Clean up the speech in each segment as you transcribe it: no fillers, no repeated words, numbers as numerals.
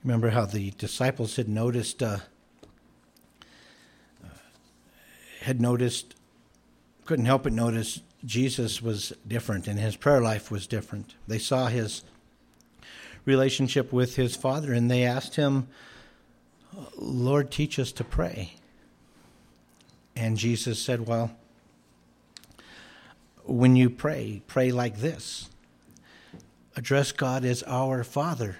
Remember how the disciples had noticed, couldn't help but notice Jesus was different and his prayer life was different. They saw his relationship with his Father and they asked him, Lord, teach us to pray. And Jesus said, well, when you pray, pray like this. Address God as our Father.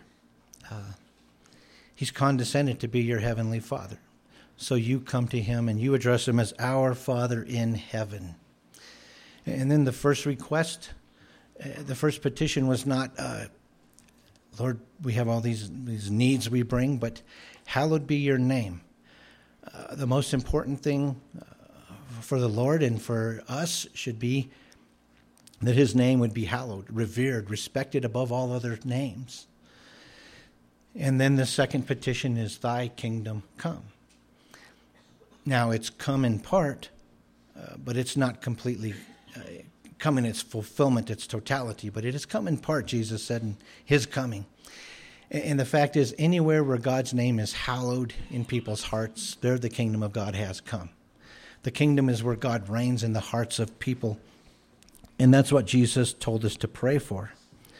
He's condescended to be your heavenly Father. So you come to him and you address him as our Father in heaven. And then the first request, the first petition was not, Lord, we have all these needs we bring, but hallowed be your name. The most important thing for the Lord and for us should be that his name would be hallowed, revered, respected above all other names. And then the second petition is, thy kingdom come. Now, it's come in part, but it's not completely come in its fulfillment, its totality, but it has come in part, Jesus said, in his coming. And the fact is, anywhere where God's name is hallowed in people's hearts, there the kingdom of God has come. The kingdom is where God reigns in the hearts of people. And that's what Jesus told us to pray for.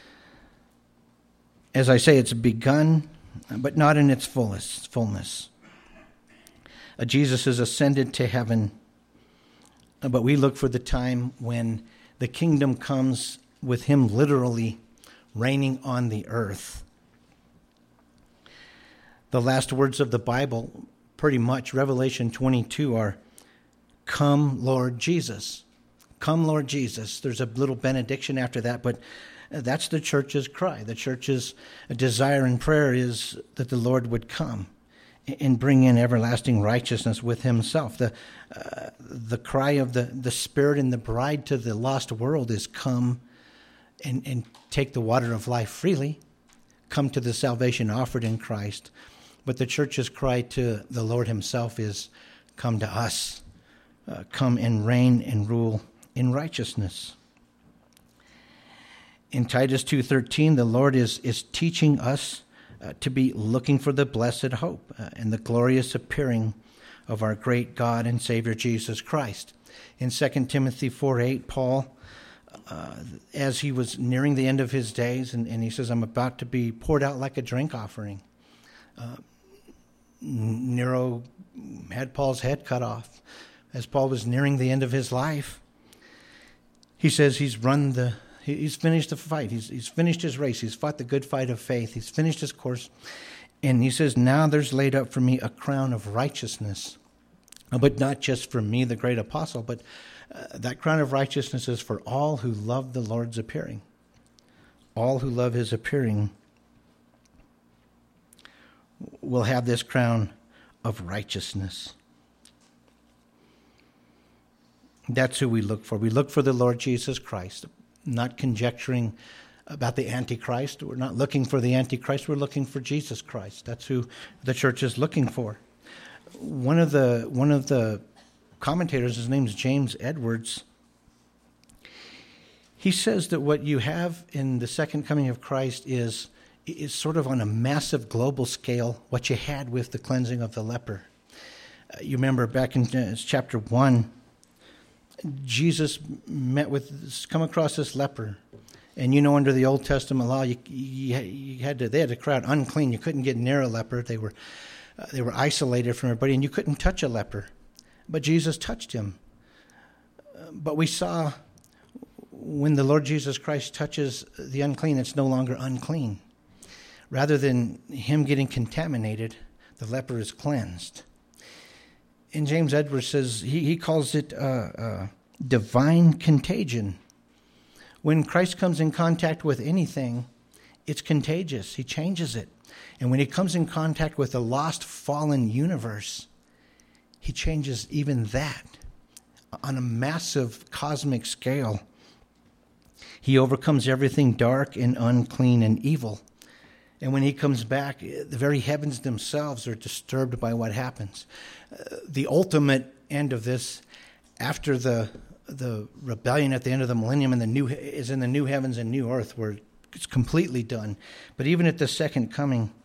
As I say, it's begun, but not in its fullness. Jesus has ascended to heaven, but we look for the time when the kingdom comes with him literally reigning on the earth. The last words of the Bible, pretty much, Revelation 22, are, come, Lord Jesus. Come, Lord Jesus. There's a little benediction after that, but that's the church's cry. The church's desire and prayer is that the Lord would come and bring in everlasting righteousness with himself. The cry of the Spirit and the bride to the lost world is come and take the water of life freely. Come to the salvation offered in Christ. But the church's cry to the Lord himself is, come to us. Come and reign and rule in righteousness. In Titus 2:13, the Lord is teaching us to be looking for the blessed hope and the glorious appearing of our great God and Savior Jesus Christ. In 2 Timothy 4:8, Paul, as he was nearing the end of his days, and he says, I'm about to be poured out like a drink offering. Nero had Paul's head cut off. As Paul was nearing the end of his life, he says he's finished the fight. He's finished his race. He's fought the good fight of faith. He's finished his course. And he says, now there's laid up for me a crown of righteousness. But not just for me, the great apostle, but that crown of righteousness is for all who love the Lord's appearing. All who love his appearing will have this crown of righteousness. That's who we look for. We look for the Lord Jesus Christ, not conjecturing about the Antichrist. We're not looking for the Antichrist. We're looking for Jesus Christ. That's who the church is looking for. One of the commentators, his name's James Edwards, he says that what you have in the second coming of Christ is sort of on a massive global scale what you had with the cleansing of the leper. You remember back in chapter 1, Jesus come across this leper. And under the Old Testament law, they had to cry out unclean. You couldn't get near a leper. They were isolated from everybody, and you couldn't touch a leper. But Jesus touched him. But we saw when the Lord Jesus Christ touches the unclean, it's no longer unclean. Rather than him getting contaminated, the leper is cleansed. And James Edwards says, he calls it divine contagion. When Christ comes in contact with anything, it's contagious. He changes it. And when he comes in contact with a lost, fallen universe, he changes even that on a massive cosmic scale. He overcomes everything dark and unclean and evil. And when he comes back, the very heavens themselves are disturbed by what happens. The ultimate end of this, after the rebellion at the end of the millennium is in the new heavens and new earth, where it's completely done. But even at the second coming,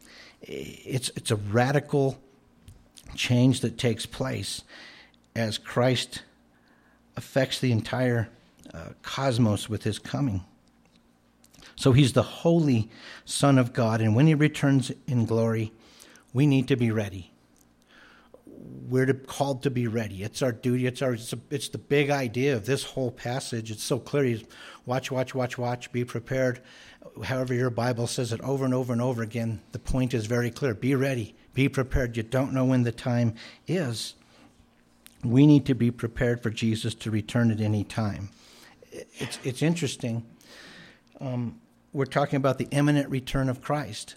It's a radical change that takes place as Christ affects the entire cosmos with his coming. So he's the holy Son of God, and when he returns in glory, we need to be ready. We're called to be ready. It's our duty. It's the big idea of this whole passage. It's so clear. He's watch, be prepared. However your Bible says it over and over and over again, the point is very clear. Be ready. Be prepared. You don't know when the time is. We need to be prepared for Jesus to return at any time. It's interesting. We're talking about the imminent return of Christ.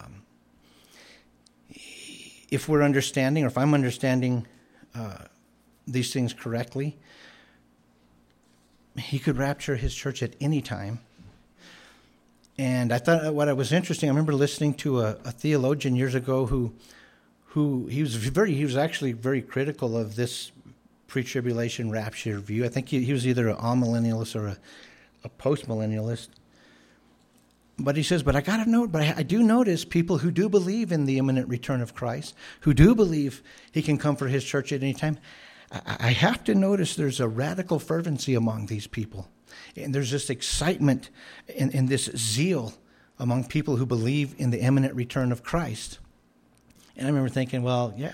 If we're understanding, or if I'm understanding these things correctly, he could rapture his church at any time. And I thought what was interesting, I remember listening to a theologian years ago who he was actually very critical of this pre-tribulation rapture view. I think he was either an amillennialist or a post-millennialist. But he says, but I do notice people who do believe in the imminent return of Christ, who do believe he can come for his church at any time. I have to notice there's a radical fervency among these people. And there's this excitement and this zeal among people who believe in the imminent return of Christ. And I remember thinking, well, yeah,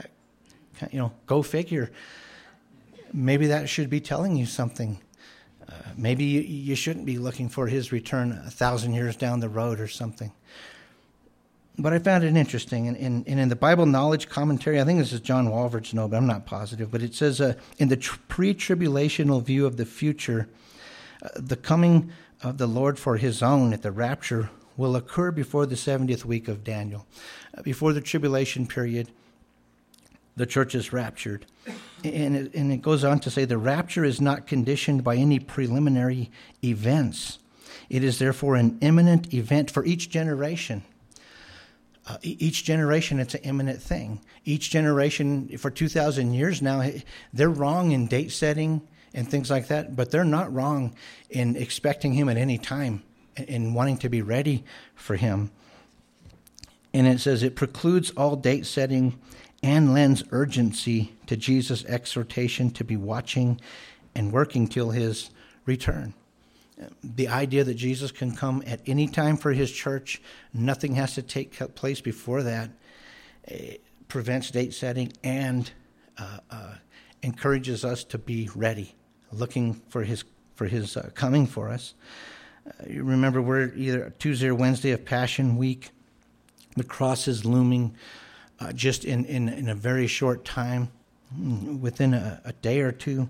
go figure. Maybe that should be telling you something. Maybe you shouldn't be looking for his return 1,000 years down the road or something. But I found it interesting. And in the Bible Knowledge Commentary, I think this is John Walvoord's note, but I'm not positive. But it says, in the pre-tribulational view of the future, the coming of the Lord for his own at the rapture will occur before the 70th week of Daniel. Before the tribulation period, the church is raptured. And it goes on to say the rapture is not conditioned by any preliminary events. It is therefore an imminent event for each generation. Each generation, it's an imminent thing. Each generation, for 2,000 years now, they're wrong in date setting and things like that, but they're not wrong in expecting him at any time and wanting to be ready for him. And it says it precludes all date setting and lends urgency to Jesus' exhortation to be watching and working till his return. The idea that Jesus can come at any time for his church, nothing has to take place before that, prevents date setting and encourages us to be ready, looking for his coming for us. You remember we're either Tuesday or Wednesday of Passion Week. The cross is looming just in a very short time, within a day or two.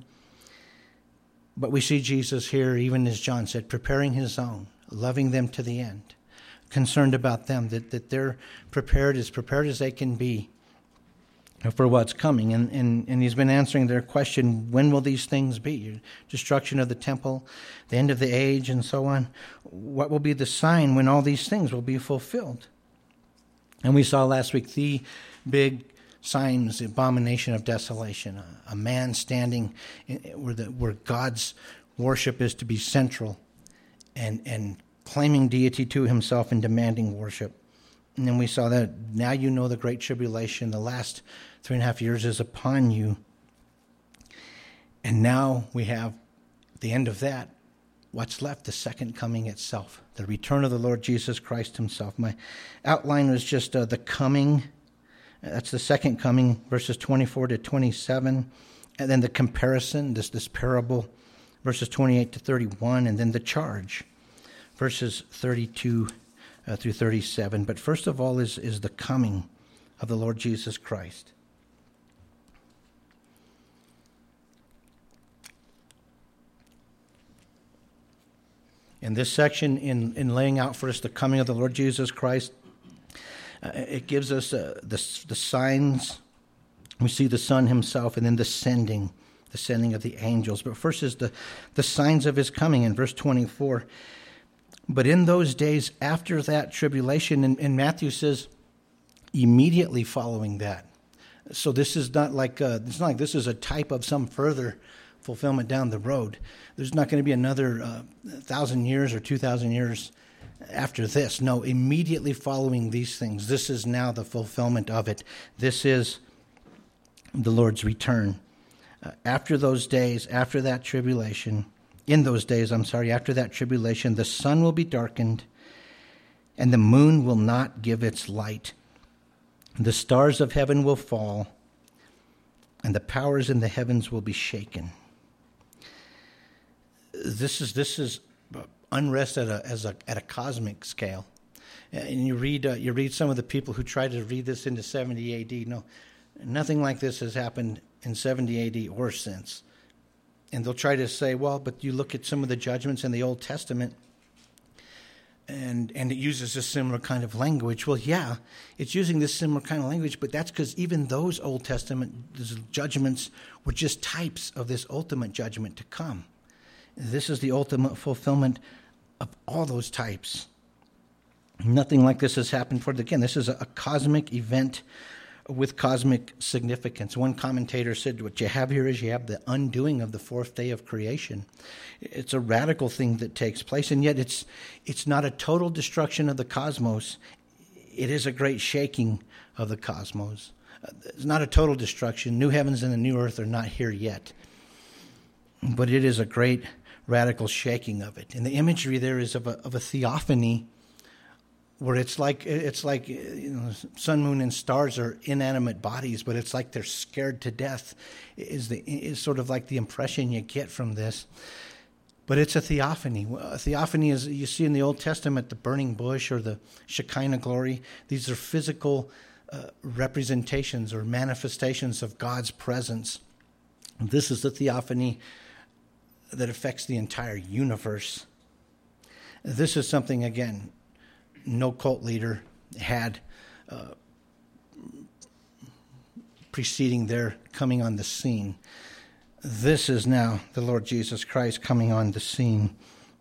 But we see Jesus here, even as John said, preparing his own, loving them to the end, concerned about them, that they're prepared as they can be for what's coming. And he's been answering their question, when will these things be? Destruction of the temple, the end of the age, and so on. What will be the sign when all these things will be fulfilled? And we saw last week the big signs, the abomination of desolation, a man standing where God's worship is to be central and claiming deity to himself and demanding worship. And then we saw that now you know the great tribulation, the last 3.5 years is upon you. And now we have the end of that. What's left? The second coming itself, the return of the Lord Jesus Christ himself. My outline was just the coming. That's the second coming, verses 24 to 27. And then the comparison, this parable, verses 28 to 31. And then the charge, verses 32 through 37. But first of all is the coming of the Lord Jesus Christ. In this section, in laying out for us the coming of the Lord Jesus Christ, it gives us the signs. We see the Son himself, and then the sending of the angels. But first is the signs of his coming in verse 24. But in those days after that tribulation, and Matthew says immediately following that. So this is not like this is a type of some further fulfillment down the road. There's not going to be another 1,000 years or 2,000 years after this. No, immediately following these things. This is now the fulfillment of it. This is the Lord's return. After those days, after that tribulation, after that tribulation, the sun will be darkened, and the moon will not give its light. The stars of heaven will fall, and the powers in the heavens will be shaken. This is unrest at a cosmic scale. And you read some of the people who try to read this into 70 A.D. No, nothing like this has happened in 70 A.D. or since. And they'll try to say, well, but you look at some of the judgments in the Old Testament, and it uses a similar kind of language. Well, yeah, it's using this similar kind of language, but that's because even those Old Testament judgments were just types of this ultimate judgment to come. This is the ultimate fulfillment of all those types. Nothing like this has happened before. Again, this is a cosmic event with cosmic significance. One commentator said what you have here is you have the undoing of the fourth day of creation. It's a radical thing that takes place, and yet it's not a total destruction of the cosmos. It is a great shaking of the cosmos. It's not a total destruction. New heavens and a new earth are not here yet. But it is a great radical shaking of it. And the imagery there is of a theophany, where it's like sun, moon, and stars are inanimate bodies, but it's like they're scared to death. Is sort of like the impression you get from this. But it's a theophany. A theophany is, you see in the Old Testament, the burning bush or the Shekinah glory. These are physical representations or manifestations of God's presence. This is the theophany that affects the entire universe. This is something, again, no cult leader had preceding their coming on the scene. This is now the Lord Jesus Christ coming on the scene.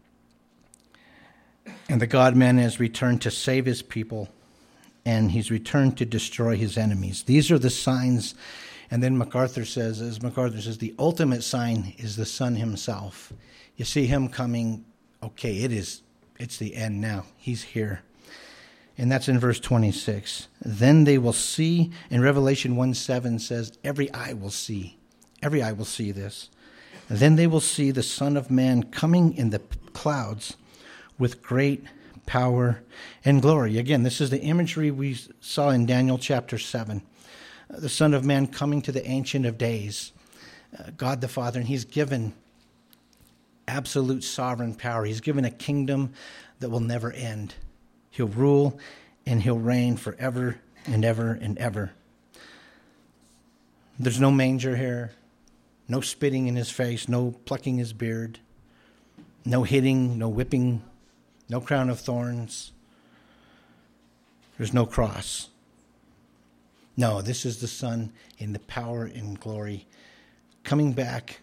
And the God-man has returned to save his people, and he's returned to destroy his enemies. These are the signs. And then MacArthur says, the ultimate sign is the Son himself. You see him coming, okay, it's the end now. He's here. And that's in verse 26. Then they will see, and Revelation 1:7 says, every eye will see this. Then they will see the Son of Man coming in the clouds with great power and glory. Again, this is the imagery we saw in Daniel chapter 7. The Son of Man coming to the Ancient of Days, God the Father, and he's given absolute sovereign power. He's given a kingdom that will never end. He'll rule and he'll reign forever and ever and ever. There's no manger here, no spitting in his face, no plucking his beard, no hitting, no whipping, no crown of thorns. There's no cross. No, this is the Son in the power and glory, coming back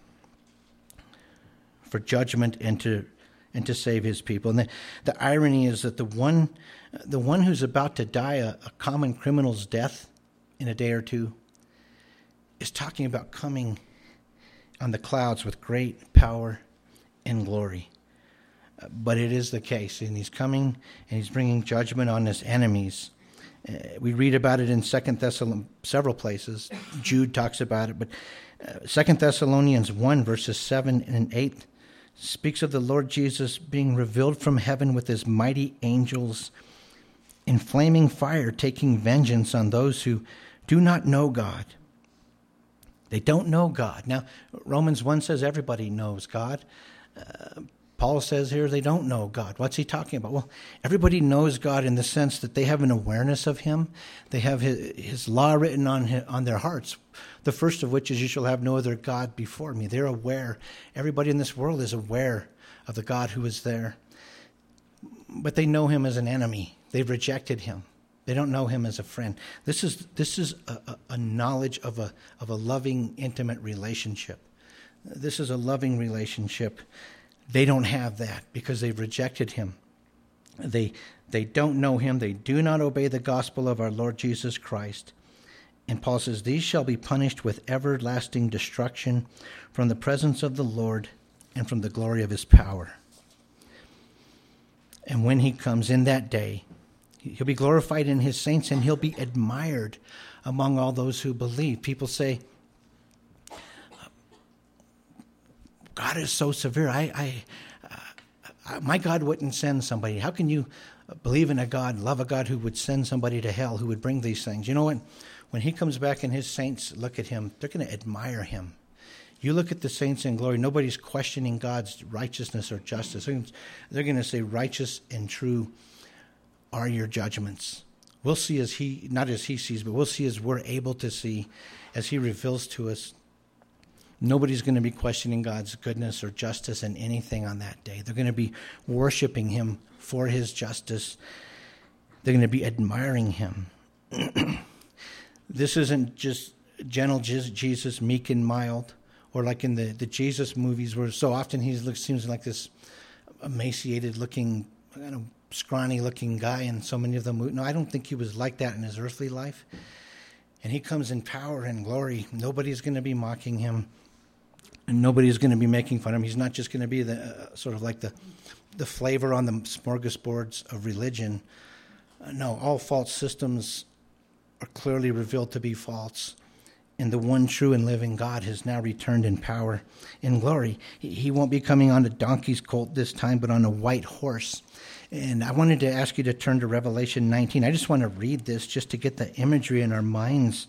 for judgment and to save his people. And the irony is that the one who's about to die a common criminal's death in a day or two is talking about coming on the clouds with great power and glory. But it is the case, and he's coming and he's bringing judgment on his enemies. We read about it in 2 Thessalonians, several places. Jude talks about it, but 2 Thessalonians 1, verses 7 and 8 speaks of the Lord Jesus being revealed from heaven with his mighty angels in flaming fire, taking vengeance on those who do not know God. They don't know God. Now, Romans 1 says everybody knows God. Paul says here they don't know God. What's he talking about? Well, everybody knows God in the sense that they have an awareness of him. They have his law written on their hearts. The first of which is, you shall have no other God before me. They're aware. Everybody in this world is aware of the God who is there. But they know him as an enemy. They've rejected him. They don't know him as a friend. This is a knowledge of a loving, intimate relationship. This is a loving relationship. They don't have that because they've rejected him. They don't know him. They do not obey the gospel of our Lord Jesus Christ. And Paul says, these shall be punished with everlasting destruction from the presence of the Lord and from the glory of his power. And when he comes in that day, he'll be glorified in his saints, and he'll be admired among all those who believe. People say, God is so severe. My God wouldn't send somebody. How can you believe in a God, love a God who would send somebody to hell, who would bring these things? You know what? When he comes back and his saints look at him, they're going to admire him. You look at the saints in glory, nobody's questioning God's righteousness or justice. They're going to say, righteous and true are your judgments. We'll see as he, not as he sees, but we'll see as we're able to see, as he reveals to us. Nobody's going to be questioning God's goodness or justice in anything on that day. They're going to be worshiping him for his justice. They're going to be admiring him. This isn't just gentle Jesus, meek and mild, or like in the Jesus movies where so often he seems like this emaciated-looking, kind of scrawny-looking guy in so many of them. No, I don't think he was like that in his earthly life. And he comes in power and glory. Nobody's going to be mocking him. And nobody's going to be making fun of him. He's not just going to be the sort of like the flavor on the smorgasbords of religion. No, all false systems are clearly revealed to be false. And the one true and living God has now returned in power, in glory. He won't be coming on a donkey's colt this time, but on a white horse. And I wanted to ask you to turn to Revelation 19. I just want to read this just to get the imagery in our minds.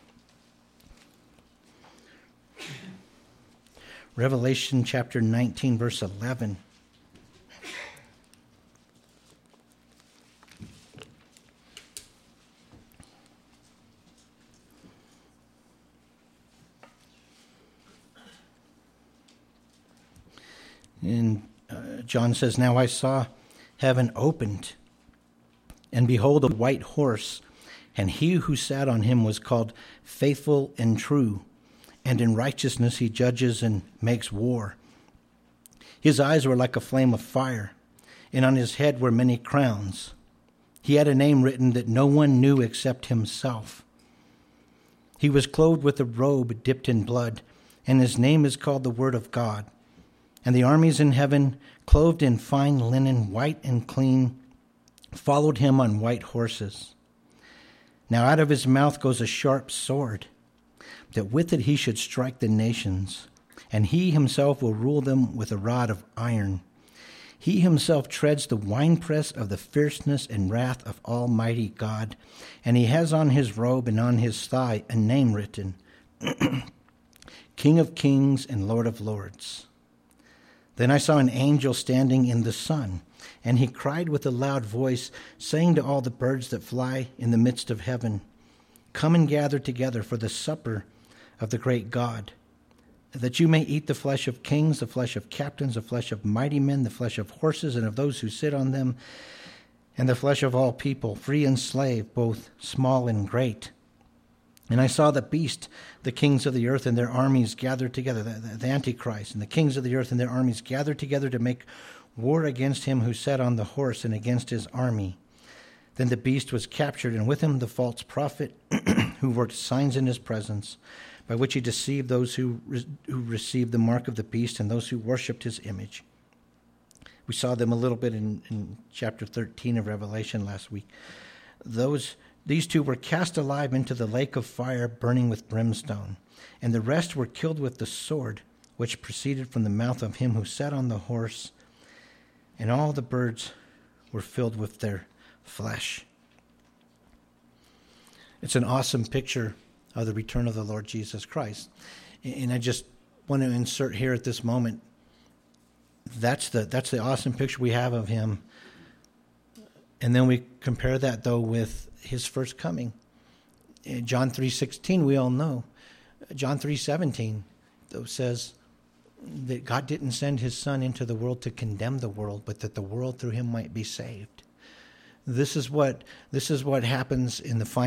Revelation chapter 19, verse 11. And John says, "Now I saw heaven opened, and behold, a white horse, and he who sat on him was called Faithful and True, and in righteousness he judges and makes war. His eyes were like a flame of fire, and on his head were many crowns. He had a name written that no one knew except himself. He was clothed with a robe dipped in blood, and his name is called the Word of God. And the armies in heaven, clothed in fine linen, white and clean, followed him on white horses. Now out of his mouth goes a sharp sword, that with it he should strike the nations, and he himself will rule them with a rod of iron. He himself treads the winepress of the fierceness and wrath of Almighty God, and he has on his robe and on his thigh a name written, King of Kings and Lord of Lords. Then I saw an angel standing in the sun, and he cried with a loud voice, saying to all the birds that fly in the midst of heaven, Come and gather together for the supper of the great God, that you may eat the flesh of kings, the flesh of captains, the flesh of mighty men, the flesh of horses and of those who sit on them, and the flesh of all people, free and slave, both small and great. And I saw the beast, the kings of the earth and their armies gathered together, the Antichrist, and the kings of the earth and their armies gathered together to make war against him who sat on the horse and against his army. Then the beast was captured, and with him the false prophet who worked signs in his presence, by which he deceived those who received the mark of the beast and those who worshipped his image. We saw them a little bit in chapter 13 of Revelation last week. These two were cast alive into the lake of fire burning with brimstone, and the rest were killed with the sword which proceeded from the mouth of him who sat on the horse, and all the birds were filled with their flesh. It's an awesome picture of the return of the Lord Jesus Christ. And I just want to insert here at this moment, that's the awesome picture we have of him. And then we compare that, though, with his first coming. In John 3:16, we all know. John 3:17, though, says that God didn't send his son into the world to condemn the world, but that the world through him might be saved. This is what happens in the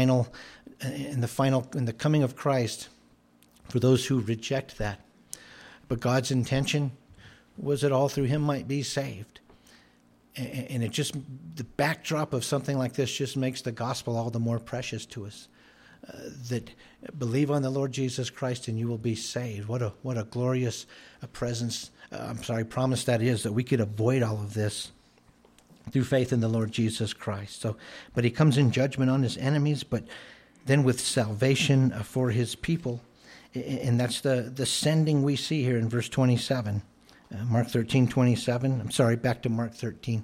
coming of Christ for those who reject that. But God's intention was that all through him might be saved. And it just, the backdrop of something like this just makes the gospel all the more precious to us. That believe on the Lord Jesus Christ and you will be saved. What a glorious promise that is, that we could avoid all of this. through faith in the Lord Jesus Christ. But he comes in judgment on his enemies, but then with salvation for his people. And that's the sending we see here in verse 27. Mark 13:27. I'm sorry, back to Mark 13.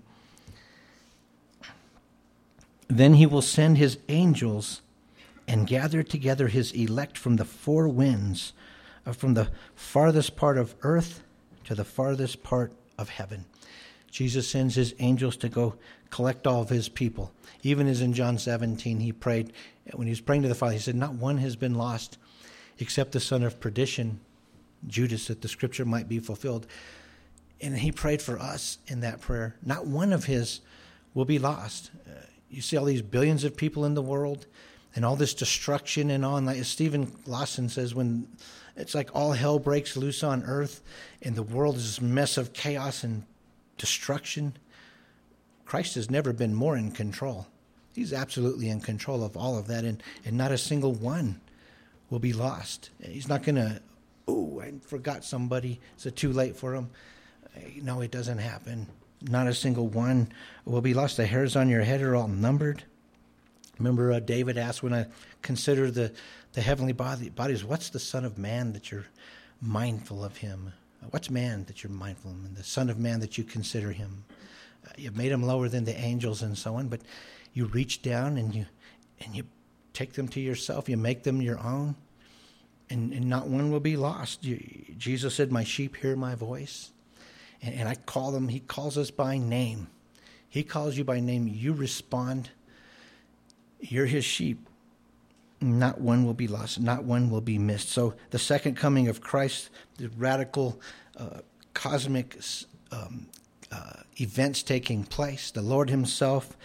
Then he will send his angels and gather together his elect from the four winds, from the farthest part of earth to the farthest part of heaven. Jesus sends his angels to go collect all of his people. Even as in John 17, he prayed, when he was praying to the Father, he said, not one has been lost except the son of perdition, Judas, that the scripture might be fulfilled. And he prayed for us in that prayer. Not one of his will be lost. You see all these billions of people in the world and all this destruction and all. And like Stephen Lawson says, when it's like all hell breaks loose on earth and the world is this mess of chaos and destruction, Christ has never been more in control. He's absolutely in control of all of that, and not a single one will be lost. He's not going to, I forgot somebody, is it too late for him? No, it doesn't happen. Not a single one will be lost. The hairs on your head are all numbered. Remember David asked, when I consider the heavenly bodies, what's the Son of Man that you're mindful of him? What's man that you're mindful of him? And the Son of Man that you consider him? You've made him lower than the angels and so on, but you reach down and you take them to yourself. You make them your own, and not one will be lost. Jesus said, my sheep hear my voice, and I call them. He calls us by name. He calls you by name. You respond. You're his sheep. Not one will be lost. Not one will be missed. So the second coming of Christ, the radical cosmic events taking place, the Lord himself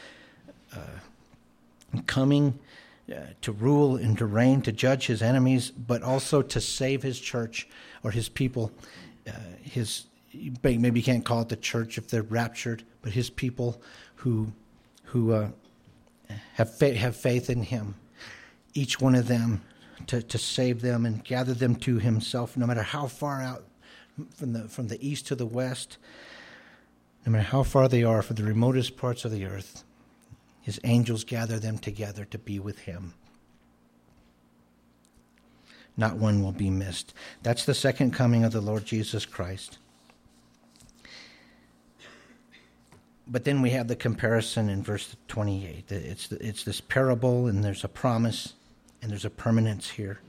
coming to rule and to reign, to judge his enemies, but also to save his church or his people. Maybe you can't call it the church if they're raptured, but his people who have faith in him. Each one of them to save them and gather them to himself, no matter how far out from the east to the west, no matter how far they are from the remotest parts of the earth. His angels gather them together to be with him. Not one will be missed. That's the second coming of the Lord Jesus Christ. But then we have the comparison in verse 28. It's this parable, and there's a promise, and there's a permanence here.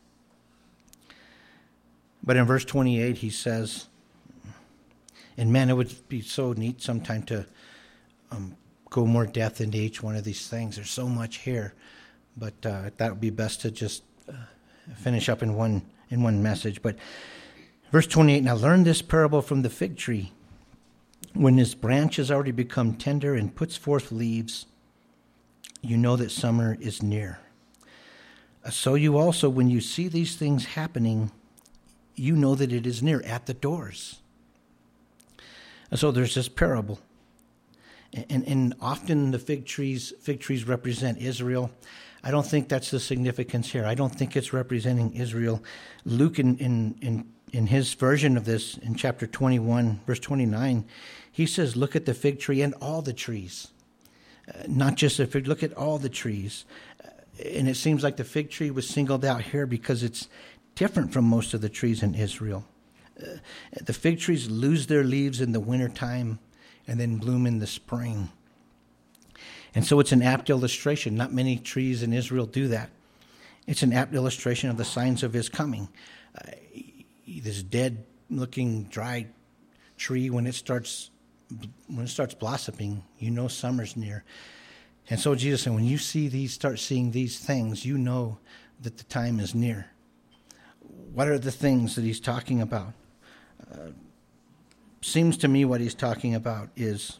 But in verse 28, he says, and man, it would be so neat sometime to go more depth into each one of these things. There's so much here, but that would be best to just finish up in one message. But verse 28, now learn this parable from the fig tree. When his branch has already become tender and puts forth leaves, you know that summer is near. So you also, when you see these things happening, you know that it is near, at the doors. And so there's this parable. And often the fig trees represent Israel. I don't think that's the significance here. I don't think it's representing Israel. Luke, in his version of this, in chapter 21, verse 29, he says, look at the fig tree and all the trees. Not just the fig, look at all the trees. And it seems like the fig tree was singled out here because it's different from most of the trees in Israel. The fig trees lose their leaves in the wintertime and then bloom in the spring. And so it's an apt illustration. Not many trees in Israel do that. It's an apt illustration of the signs of his coming. This dead-looking, dry tree, when it starts blossoming, you know summer's near. And so Jesus said, when you start seeing these things, you know that the time is near. What are the things that he's talking about? Seems to me what he's talking about is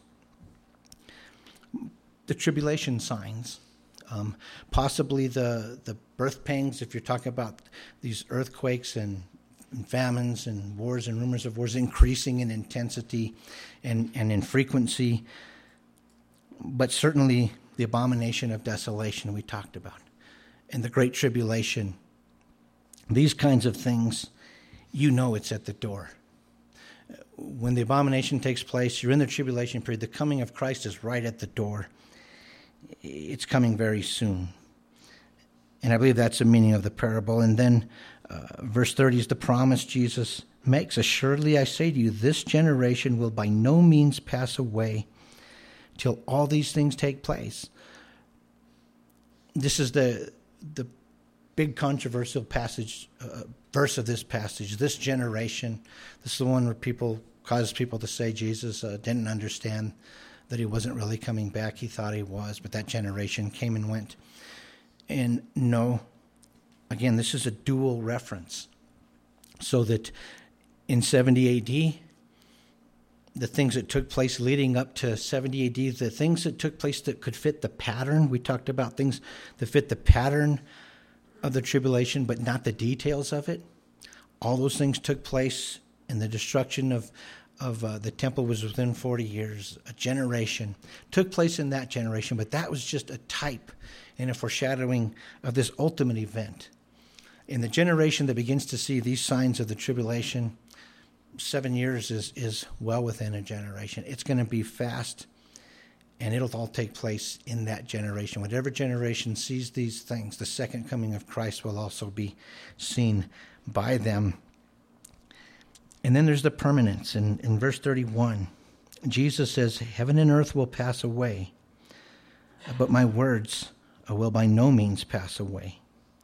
the tribulation signs, possibly the birth pangs, if you're talking about these earthquakes and famines and wars and rumors of wars increasing in intensity and in frequency, but certainly the abomination of desolation we talked about, and the great tribulation. These kinds of things, you know it's at the door. When the abomination takes place, you're in the tribulation period. The coming of Christ is right at the door. It's coming very soon. And I believe that's the meaning of the parable. And then verse 30 is the promise Jesus makes. Assuredly, I say to you, this generation will by no means pass away till all these things take place. This is the big controversial passage, verse of this passage. This generation, this is the one where causes people to say Jesus didn't understand that he wasn't really coming back. He thought he was, but that generation came and went. And no, again, this is a dual reference. So that in 70 AD, the things that took place leading up to 70 AD, the things that took place that could fit the pattern, we talked about things that fit the pattern of the tribulation, but not the details of it. All those things took place, and the destruction of the temple was within 40 years. A generation took place in that generation, but that was just a type and a foreshadowing of this ultimate event. In the generation that begins to see these signs of the tribulation, 7 years is well within a generation. It's going to be fast, and it'll all take place in that generation. Whatever generation sees these things, the second coming of Christ will also be seen by them. And then there's the permanence. In verse 31, Jesus says, heaven and earth will pass away, but my words will by no means pass away.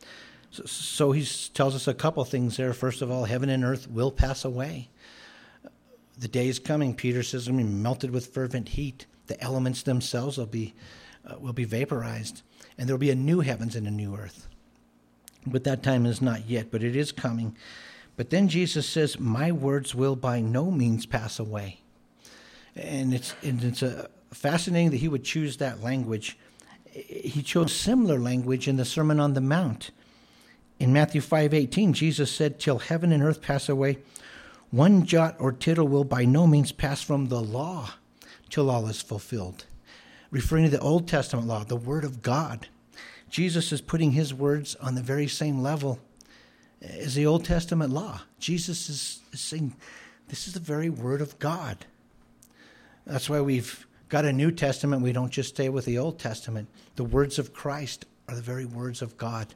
So he tells us a couple things there. First of all, heaven and earth will pass away. The day is coming, Peter says, will be melted with fervent heat. The elements themselves will be vaporized, and there will be a new heavens and a new earth. But that time is not yet, but it is coming. But then Jesus says, my words will by no means pass away. And it's fascinating that he would choose that language. He chose similar language in the Sermon on the Mount. In Matthew 5:18, Jesus said, till heaven and earth pass away, one jot or tittle will by no means pass from the law till all is fulfilled. Referring to the Old Testament law, the Word of God. Jesus is putting his words on the very same level as the Old Testament law. Jesus is saying, this is the very Word of God. That's why we've got a New Testament. We don't just stay with the Old Testament. The words of Christ are the very words of God.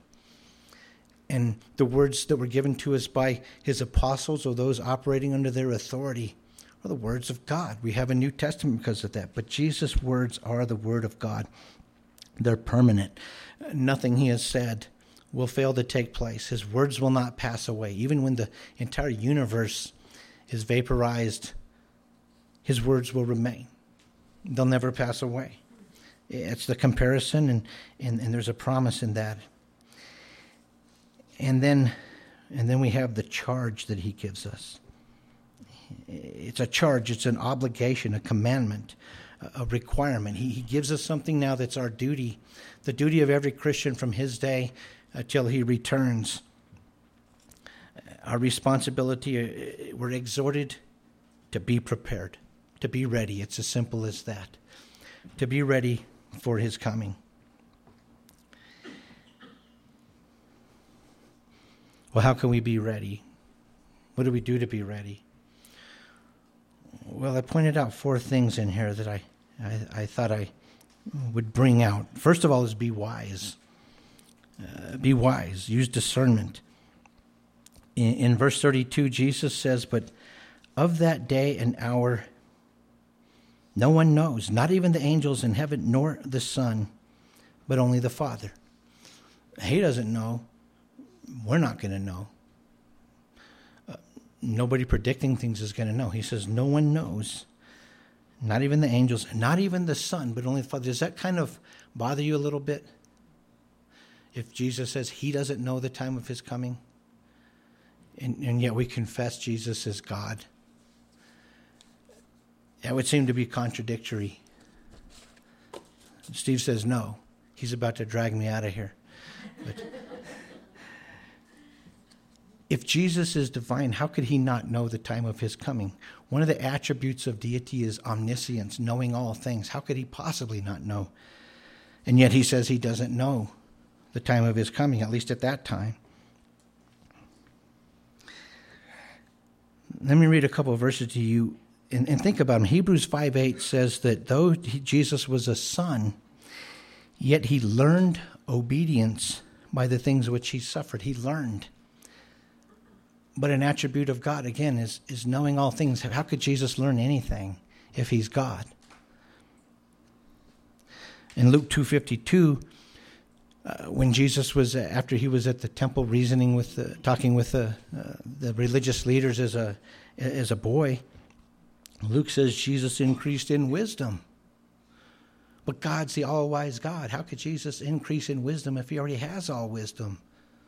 And the words that were given to us by his apostles or those operating under their authority are the words of God. We have a New Testament because of that. But Jesus' words are the Word of God. They're permanent. Nothing he has said will fail to take place. His words will not pass away. Even when the entire universe is vaporized, his words will remain. They'll never pass away. It's the comparison, and there's a promise in that. And then we have the charge that he gives us. It's a charge, it's an obligation, a commandment, a requirement. He gives us something now that's our duty, the duty of every Christian from his day till he returns. Our responsibility, we're exhorted to be prepared, to be ready. It's as simple as that, to be ready for his coming. Well, how can we be ready? What do we do to be ready? Well, I pointed out 4 things in here that I thought I would bring out. First of all is be wise. Be wise. Use discernment. In verse 32, Jesus says, but of that day and hour, no one knows, not even the angels in heaven, nor the Son, but only the Father. He doesn't know. We're not going to know. Nobody predicting things is going to know. He says no one knows, not even the angels, not even the Son, but only the Father. Does that kind of bother you a little bit? If Jesus says he doesn't know the time of his coming, and yet we confess Jesus is God, that would seem to be contradictory. Steve says no. He's about to drag me out of here. But if Jesus is divine, how could he not know the time of his coming? One of the attributes of deity is omniscience, knowing all things. How could he possibly not know? And yet he says he doesn't know the time of his coming, at least at that time. Let me read a couple of verses to you and think about them. Hebrews 5:8 says that though Jesus was a son, yet he learned obedience by the things which he suffered. He learned. But an attribute of God, again, is knowing all things. How could Jesus learn anything if he's God? In Luke 2:52, when Jesus was, after he was at the temple talking with the religious leaders as a boy, Luke says Jesus increased in wisdom. But God's the all-wise God. How could Jesus increase in wisdom if he already has all wisdom?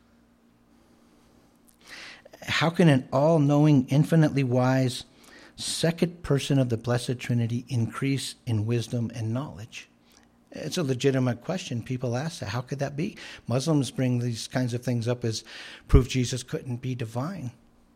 How can an all-knowing, infinitely wise second person of the Blessed Trinity increase in wisdom and knowledge? It's a legitimate question. People ask that. How could that be? Muslims bring these kinds of things up as proof Jesus couldn't be divine.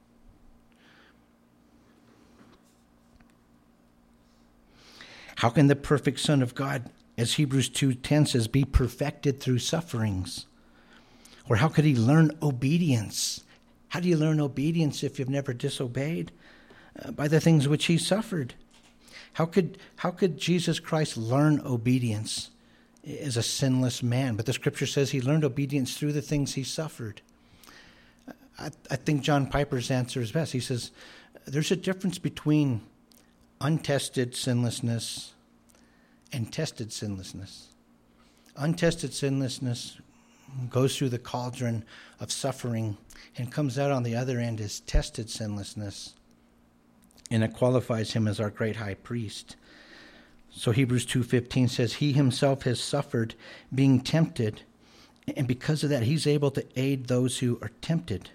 How can the perfect Son of God, as Hebrews 2:10 says, be perfected through sufferings? Or how could he learn obedience? How do you learn obedience if you've never disobeyed? By the things which he suffered. How could Jesus Christ learn obedience as a sinless man? But the scripture says he learned obedience through the things he suffered. I think John Piper's answer is best. He says, there's a difference between untested sinlessness and tested sinlessness. Untested sinlessness goes through the cauldron of suffering and comes out on the other end as tested sinlessness. And it qualifies him as our great high priest. So Hebrews 2:15 says, he himself has suffered being tempted, and because of that, he's able to aid those who are tempted.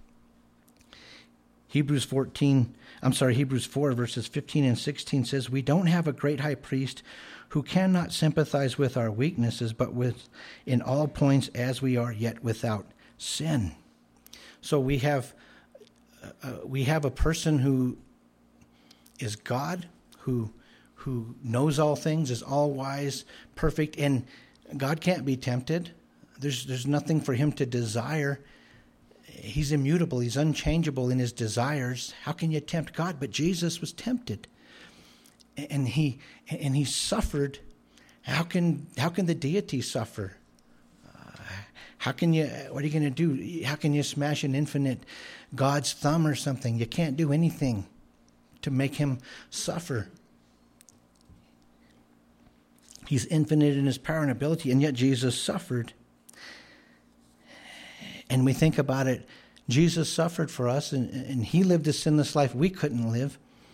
Hebrews 4, verses 15 and 16 says, we don't have a great high priest who cannot sympathize with our weaknesses, but with in all points as we are, yet without sin. So we have a person who is God, who knows all things, is all wise, perfect, and God can't be tempted. There's nothing for him to desire. He's immutable. He's unchangeable in his desires. How can you tempt God? But Jesus was tempted, and he suffered. How can the deity suffer? What are you going to do? How can you smash an infinite God's thumb or something? You can't do anything to make him suffer. He's infinite in his power and ability, and yet Jesus suffered. And we think about it, Jesus suffered for us, and he lived a sinless life we couldn't live.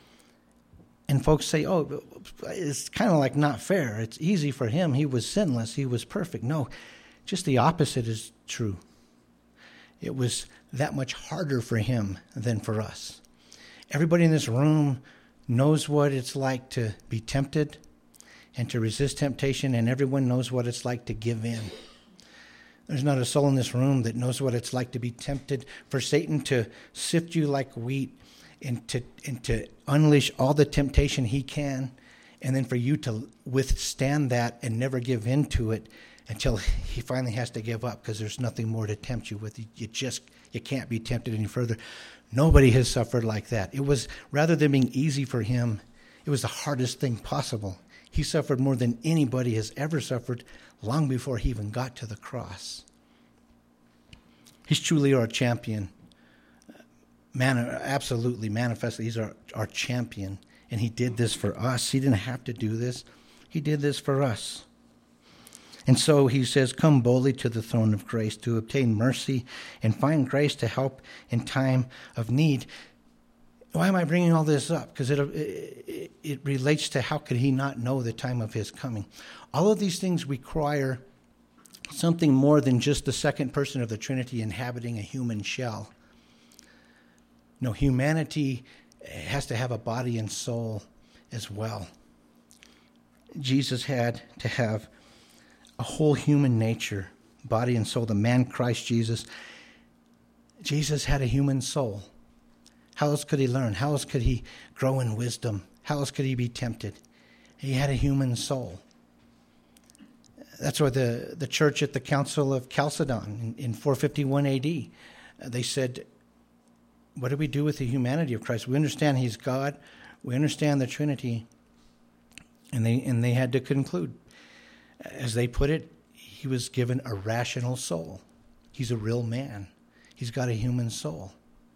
And folks say, oh, it's kind of like not fair. It's easy for him. He was sinless. He was perfect. No, just the opposite is true. It was that much harder for him than for us. Everybody in this room knows what it's like to be tempted and to resist temptation, and everyone knows what it's like to give in. There's not a soul in this room that knows what it's like to be tempted, for Satan to sift you like wheat and to unleash all the temptation he can, and then for you to withstand that and never give in to it until he finally has to give up because there's nothing more to tempt you with. You can't be tempted any further. Nobody has suffered like that. It was, rather than being easy for him, it was the hardest thing possible. He suffered more than anybody has ever suffered long before he even got to the cross. He's truly our champion. Absolutely, manifestly, he's our champion. And he did this for us. He didn't have to do this. He did this for us. And so he says, come boldly to the throne of grace to obtain mercy and find grace to help in time of need. Why am I bringing all this up? Because it relates to how could he not know the time of his coming. All of these things require something more than just the second person of the Trinity inhabiting a human shell. No, humanity has to have a body and soul as well. Jesus had to have a whole human nature, body and soul. The man Christ Jesus. Jesus had a human soul. How else could he learn? How else could he grow in wisdom? How else could he be tempted? He had a human soul. That's why the church at the Council of Chalcedon in 451 AD, they said, what do we do with the humanity of Christ? We understand he's God. We understand the Trinity. And they had to conclude, as they put it, he was given a rational soul. He's a real man. He's got a human soul.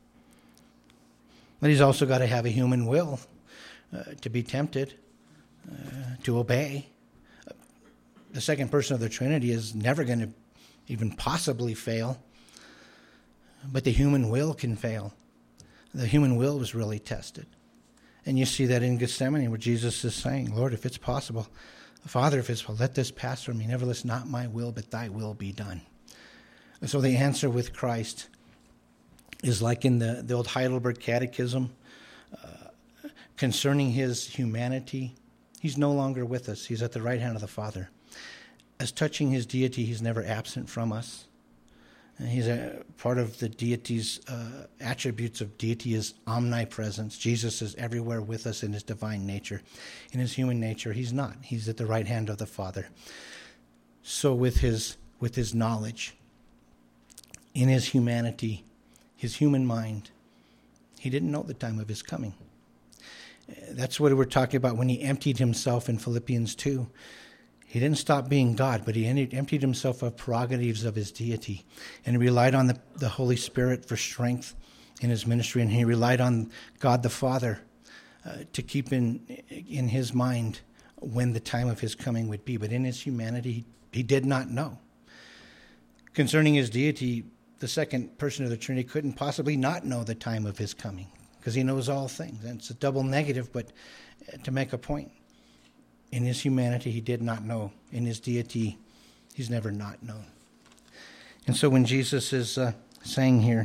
But he's also got to have a human will to be tempted, to obey. The second person of the Trinity is never going to even possibly fail. But the human will can fail. The human will was really tested. And you see that in Gethsemane where Jesus is saying, Lord, if it's possible, Father, if it's possible, let this pass from me. Nevertheless, not my will, but thy will be done. And so the answer with Christ is like in the old Heidelberg Catechism, concerning his humanity, he's no longer with us. He's at the right hand of the Father. As touching his deity, he's never absent from us. And he's a part of the deity's attributes of deity is omnipresence. Jesus is everywhere with us in his divine nature. In his human nature, he's not. He's at the right hand of the Father. So with his knowledge, in his humanity, his human mind, he didn't know the time of his coming. That's what we're talking about when he emptied himself in Philippians 2. He didn't stop being God, but he emptied himself of prerogatives of his deity. And he relied on the Holy Spirit for strength in his ministry. And he relied on God the Father to keep in his mind when the time of his coming would be. But in his humanity, he did not know. Concerning his deity, the second person of the Trinity couldn't possibly not know the time of his coming, because he knows all things. And it's a double negative, but to make a point. In his humanity, he did not know. In his deity, he's never not known. And so when Jesus is saying here,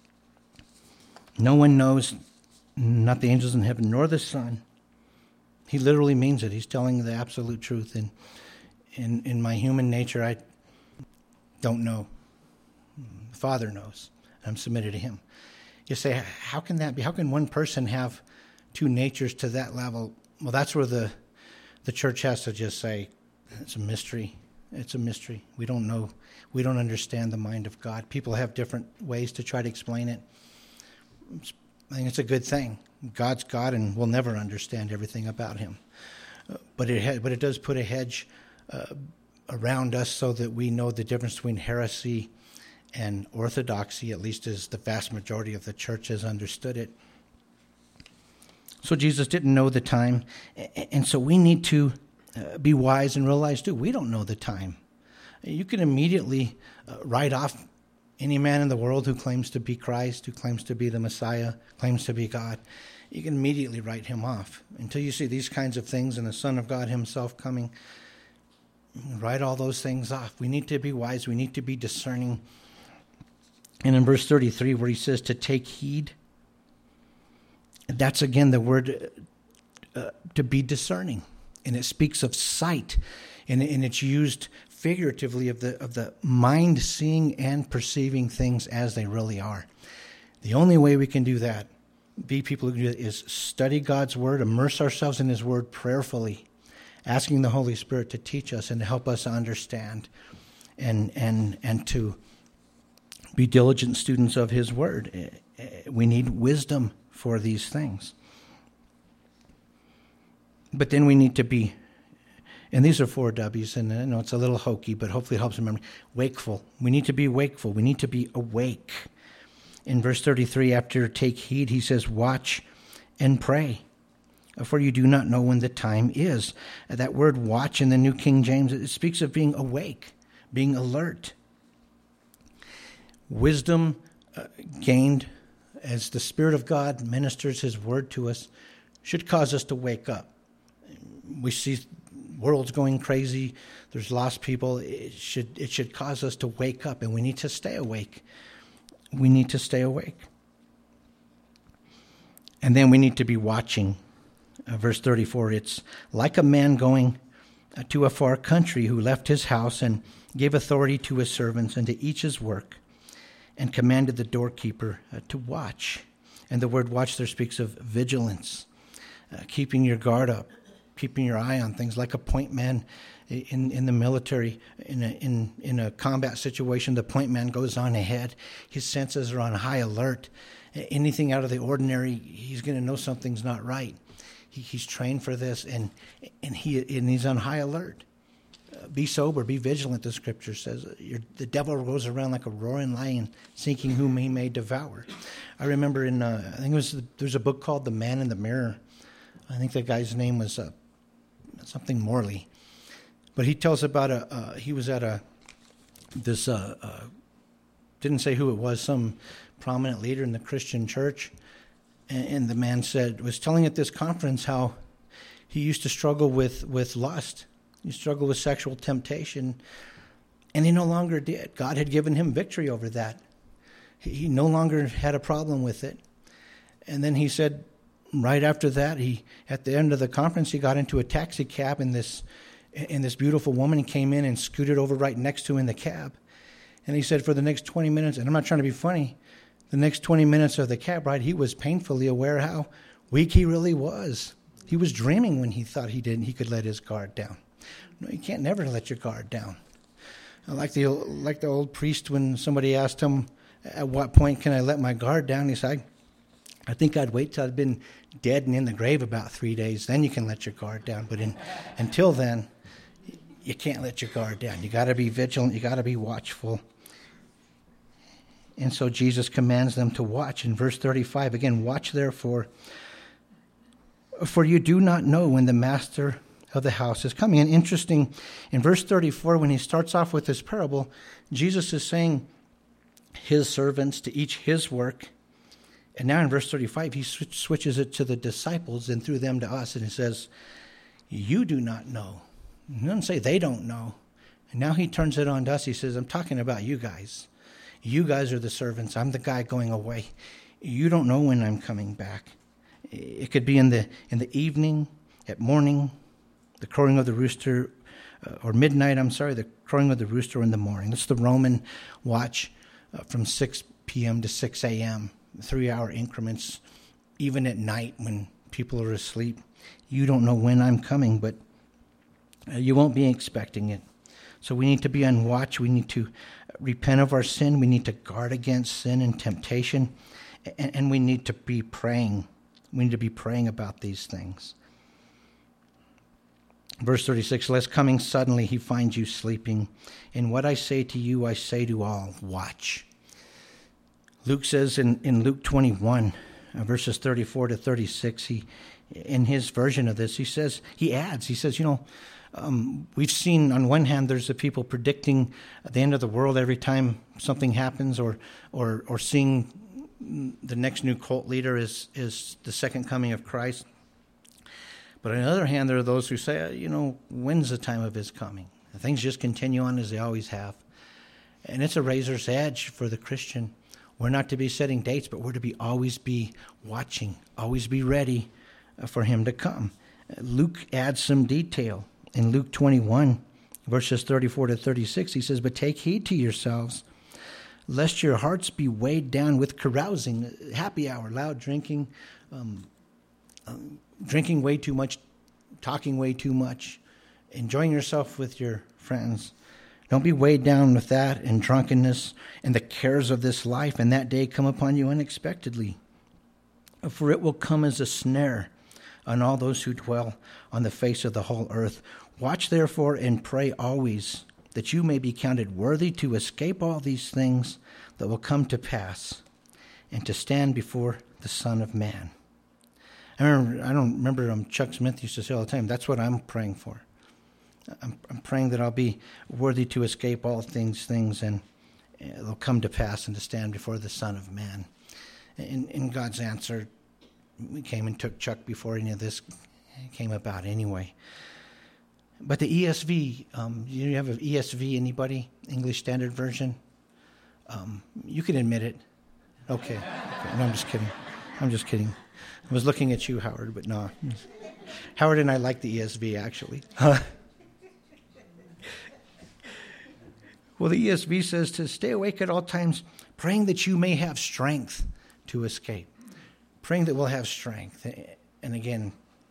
no one knows, not the angels in heaven, nor the Son, he literally means it. He's telling the absolute truth. And in my human nature, I don't know. The Father knows. I'm submitted to him. You say, how can that be? How can one person have two natures to that level? Well, that's where the church has to just say, it's a mystery. It's a mystery. We don't know. We don't understand the mind of God. People have different ways to try to explain it. I think it's a good thing. God's God, and we'll never understand everything about him. But it does put a hedge around us so that we know the difference between heresy and orthodoxy, at least as the vast majority of the church has understood it. So Jesus didn't know the time, and so we need to be wise and realize, too, we don't know the time. You can immediately write off any man in the world who claims to be Christ, who claims to be the Messiah, claims to be God. You can immediately write him off. Until you see these kinds of things and the Son of God himself coming, write all those things off. We need to be wise. We need to be discerning. And in verse 33, where he says to take heed, that's again the word to be discerning, and it speaks of sight, and it's used figuratively of the mind seeing and perceiving things as they really are. The only way we can do that, be people who can do that, is study God's word, immerse ourselves in his word prayerfully, asking the Holy Spirit to teach us and to help us understand, and to be diligent students of his word. We need wisdom for these things. But then we need to be, and these are 4 W's, and I know it's a little hokey, but hopefully it helps remember. Wakeful. We need to be wakeful. We need to be awake. In verse 33, after take heed, he says, watch and pray, for you do not know when the time is. That word watch in the New King James, it speaks of being awake, being alert. Wisdom gained as the Spirit of God ministers his word to us should cause us to wake up. We see world's going crazy. There's lost people. It should cause us to wake up, and we need to stay awake. We need to stay awake. And then we need to be watching. Verse 34, it's like a man going to a far country who left his house and gave authority to his servants and to each his work, and commanded the doorkeeper to watch. And the word watch there speaks of vigilance, keeping your guard up, keeping your eye on things, like a point man in the military. In a combat situation, the point man goes on ahead. His senses are on high alert. Anything out of the ordinary, he's going to know something's not right. He's trained for this, and he's on high alert. Be sober, be vigilant, the scripture says. The devil goes around like a roaring lion, seeking whom he may devour. I remember there's a book called The Man in the Mirror. I think the guy's name was something Morley. But he tells about he was at didn't say who it was, some prominent leader in the Christian church. And the man was telling at this conference how he used to struggle with lust. He struggled with sexual temptation, and he no longer did. God had given him victory over that. He no longer had a problem with it. And then he said, right after that, at the end of the conference, he got into a taxi cab, and this beautiful woman came in and scooted over right next to him in the cab. And he said for the next 20 minutes, and I'm not trying to be funny, the next 20 minutes of the cab ride, he was painfully aware how weak he really was. He was dreaming when he thought he could let his guard down. No, you can't never let your guard down. Like the old priest, when somebody asked him, at what point can I let my guard down? He said, I think I'd wait till I'd been dead and in the grave about 3 days. Then you can let your guard down. But until then, you can't let your guard down. You got to be vigilant. You got to be watchful. And so Jesus commands them to watch. In verse 35, again, watch therefore, for you do not know when the master of the house is coming. And interesting, in verse 34, when he starts off with this parable, Jesus is saying his servants to each his work. And now in verse 35, he switches it to the disciples and through them to us. And he says, you do not know. He doesn't say they don't know. And now he turns it on to us. He says, I'm talking about you guys. You guys are the servants. I'm the guy going away. You don't know when I'm coming back. It could be in the evening, at morning, the crowing of the rooster, or midnight, the crowing of the rooster in the morning. That's the Roman watch from 6 p.m. to 6 a.m., 3-hour increments, even at night when people are asleep. You don't know when I'm coming, but you won't be expecting it. So we need to be on watch. We need to repent of our sin. We need to guard against sin and temptation. And we need to be praying. We need to be praying about these things. Verse 36, lest coming suddenly he find you sleeping. And what I say to you, I say to all, watch. Luke says in Luke 21, verses 34 to 36, in his version of this, he adds, we've seen on one hand there's the people predicting the end of the world every time something happens, or seeing the next new cult leader is the second coming of Christ. But on the other hand, there are those who say, when's the time of his coming? And things just continue on as they always have. And it's a razor's edge for the Christian. We're not to be setting dates, but we're to always be watching, always be ready for him to come. Luke adds some detail. In Luke 21, verses 34 to 36, he says, but take heed to yourselves, lest your hearts be weighed down with carousing, happy hour, loud drinking, drinking way too much, talking way too much, enjoying yourself with your friends. Don't be weighed down with that and drunkenness and the cares of this life, and that day come upon you unexpectedly. For it will come as a snare on all those who dwell on the face of the whole earth. Watch therefore and pray always, that you may be counted worthy to escape all these things that will come to pass, and to stand before the Son of Man. I don't remember Chuck Smith used to say all the time, that's what I'm praying for. I'm praying that I'll be worthy to escape all things, and it'll come to pass, and to stand before the Son of Man. In God's answer, we came and took Chuck before any of this came about anyway. But the ESV, you have an ESV, anybody? English Standard Version? You can admit it. Okay. No, I'm just kidding. I was looking at you, Howard, but no. Howard and I like the ESV, actually. Well, the ESV says to stay awake at all times, praying that you may have strength to escape. Praying that we'll have strength. And again,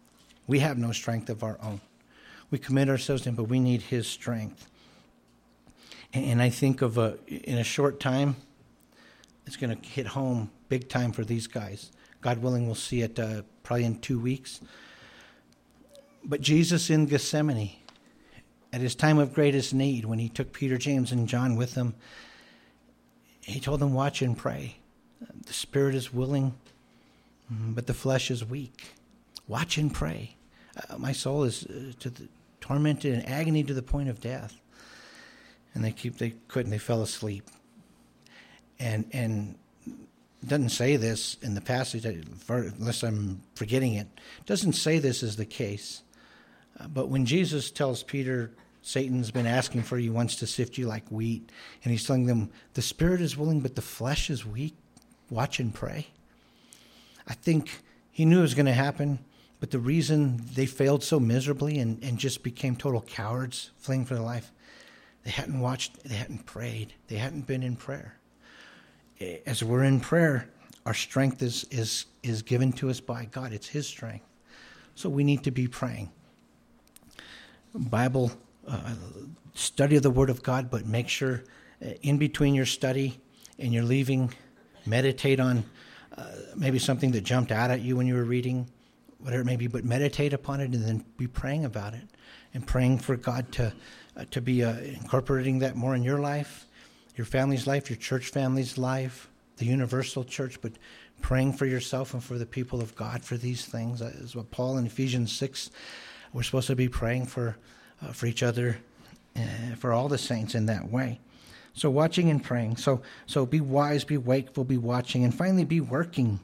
We have no strength of our own. We commit ourselves to him, but we need his strength. And I think of in a short time, it's going to hit home big time for these guys. God willing, we'll see it probably in 2 weeks. But Jesus in Gethsemane, at his time of greatest need, when he took Peter, James, and John with him, he told them, watch and pray. The spirit is willing, but the flesh is weak. Watch and pray. My soul is tormented in agony to the point of death. And they couldn't. They fell asleep. And it doesn't say this in the passage, unless I'm forgetting it. It doesn't say this is the case. But when Jesus tells Peter, Satan's been asking for you, wants to sift you like wheat, and he's telling them, the spirit is willing, but the flesh is weak. Watch and pray. I think he knew it was going to happen, but the reason they failed so miserably and just became total cowards, fleeing for their life, they hadn't watched, they hadn't prayed, they hadn't been in prayer. As we're in prayer, our strength is given to us by God. It's his strength. So we need to be praying. Bible study of the Word of God, but make sure in between your study and your leaving, meditate on maybe something that jumped out at you when you were reading, whatever it may be, but meditate upon it and then be praying about it and praying for God to be incorporating that more in your life, your family's life, your church family's life, the universal church, but praying for yourself and for the people of God for these things. That is what Paul in Ephesians 6, we're supposed to be praying for each other, for all the saints in that way. So watching and praying. So be wise, be wakeful, be watching, and finally be working.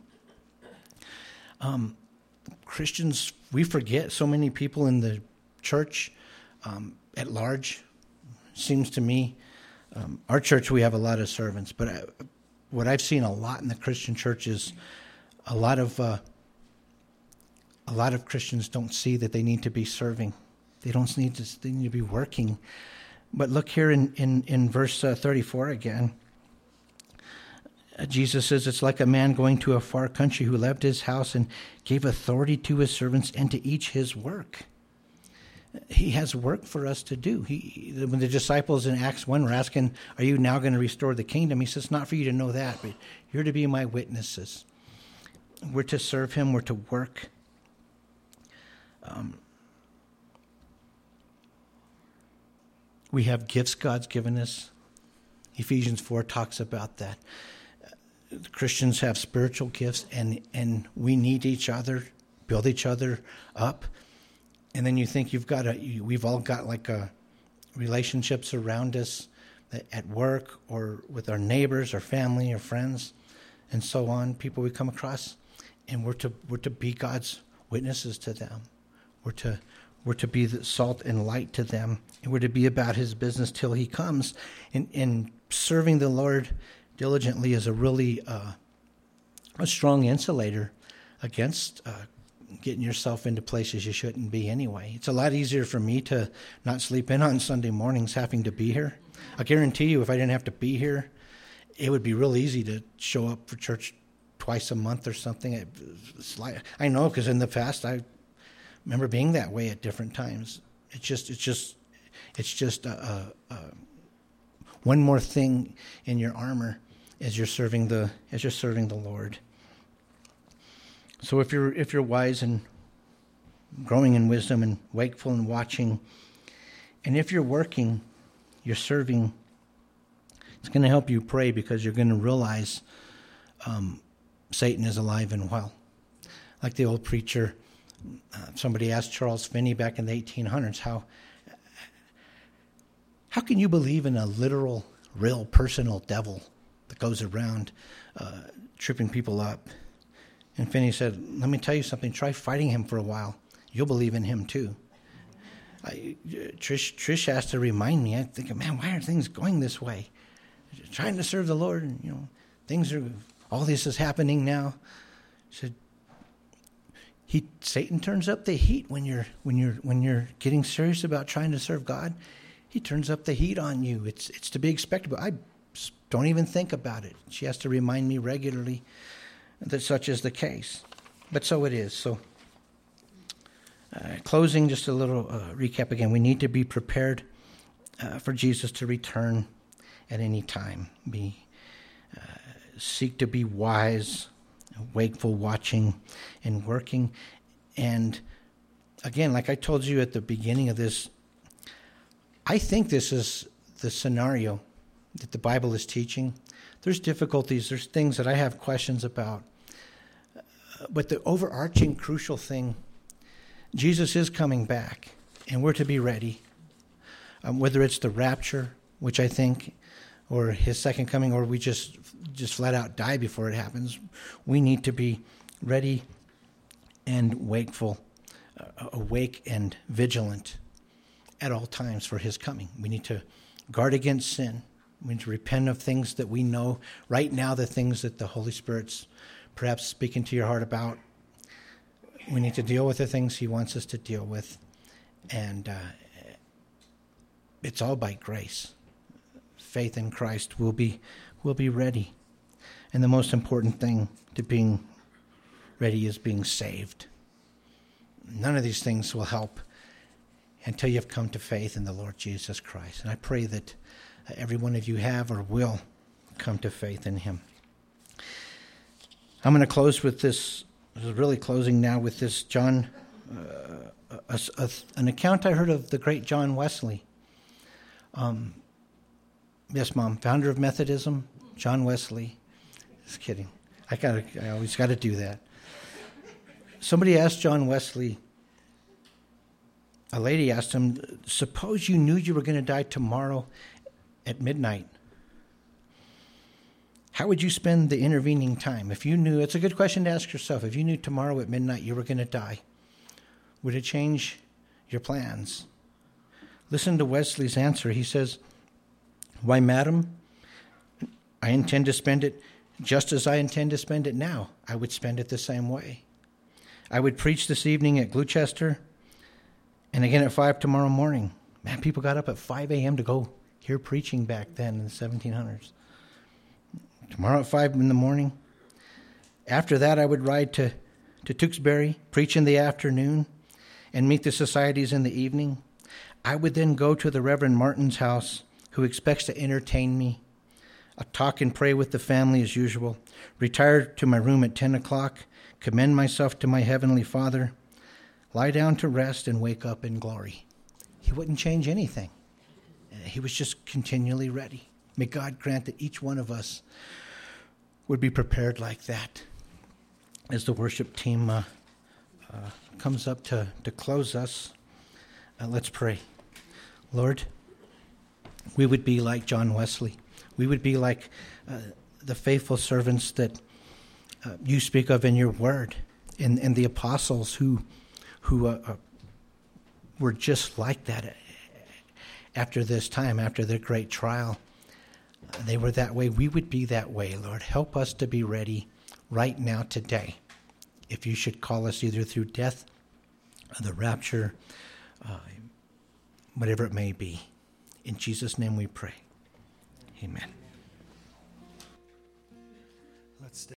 Christians, we forget, so many people in the church at large, seems to me, our church, we have a lot of servants, but what I've seen a lot in the Christian church is a lot of Christians don't see that they need to be serving. They need to be working. But look here in verse 34 again. Jesus says, it's like a man going to a far country who left his house and gave authority to his servants and to each his work. He has work for us to do. When the disciples in Acts 1 were asking, are you now going to restore the kingdom? He says, not for you to know that, but you're to be my witnesses. We're to serve him. We're to work. We have gifts God's given us. Ephesians 4 talks about that. Christians have spiritual gifts, and we need each other, build each other up. And then you think we've all got like relationships around us at work or with our neighbors or family or friends and so on, people we come across, and we're to be God's witnesses to them. We're to be the salt and light to them, and we're to be about his business till he comes. And serving the Lord diligently is a really a strong insulator against getting yourself into places you shouldn't be anyway. It's a lot easier for me to not sleep in on Sunday mornings having to be here. I guarantee you, if I didn't have to be here, it would be real easy to show up for church twice a month or something. I know, because in the past I remember being that way at different times. It's just one more thing in your armor as you're serving the Lord. So if you're wise and growing in wisdom and wakeful and watching, and if you're working, you're serving, it's going to help you pray, because you're going to realize Satan is alive and well. Like the old preacher, somebody asked Charles Finney back in the 1800s, how can you believe in a literal, real, personal devil that goes around tripping people up? And Finney said, let me tell you something. Try fighting him for a while. You'll believe in him too. Trish has to remind me. I think, man, why are things going this way? Trying to serve the Lord, and all this is happening now. She said, Satan turns up the heat when you're getting serious about trying to serve God. He turns up the heat on you. It's to be expected. But I don't even think about it. She has to remind me regularly that such is the case. But so it is. So Closing, just a little recap again. We need to be prepared for Jesus to return at any time. Seek to be wise, wakeful, watching, and working. And again, like I told you at the beginning of this, I think this is the scenario that the Bible is teaching. There's difficulties, there's things that I have questions about. But the overarching crucial thing, Jesus is coming back, and we're to be ready. Whether it's the rapture, which I think, or his second coming, or we just flat out die before it happens, we need to be ready and wakeful, awake and vigilant at all times for his coming. We need to guard against sin. We need to repent of things that we know right now, the things that the Holy Spirit's perhaps speaking to your heart about. We need to deal with the things he wants us to deal with. And it's all by grace. Faith in Christ will be ready. And the most important thing to being ready is being saved. None of these things will help until you've come to faith in the Lord Jesus Christ. And I pray that every one of you have or will come to faith in him. I'm going to close with this, really closing now with this John, an account I heard of the great John Wesley. Yes, Mom, founder of Methodism, John Wesley. Just kidding. I always got to do that. Somebody asked John Wesley, a lady asked him, suppose you knew you were going to die tomorrow at midnight. How would you spend the intervening time? If you knew, it's a good question to ask yourself. If you knew tomorrow at midnight you were going to die, would it change your plans? Listen to Wesley's answer. He says, why, madam, I intend to spend it just as I intend to spend it now. I would spend it the same way. I would preach this evening at Gloucester and again at 5 tomorrow morning. Man, people got up at 5 a.m. to go hear preaching back then in the 1700s. Tomorrow at 5 in the morning. After that, I would ride to Tewkesbury, preach in the afternoon, and meet the societies in the evening. I would then go to the Reverend Martin's house, who expects to entertain me. I'll talk and pray with the family as usual, retire to my room at 10 o'clock, commend myself to my Heavenly Father, lie down to rest, and wake up in glory. He wouldn't change anything. He was just continually ready. May God grant that each one of us would be prepared like that. As the worship team comes up to close us, let's pray. Lord, we would be like John Wesley. We would be like the faithful servants that you speak of in your word, and the apostles who were just like that after this time, after their great trial. They were that way. We would be that way, Lord. Help us to be ready right now, today. If you should call us either through death, the rapture, whatever it may be. In Jesus' name we pray. Amen. Let's stay.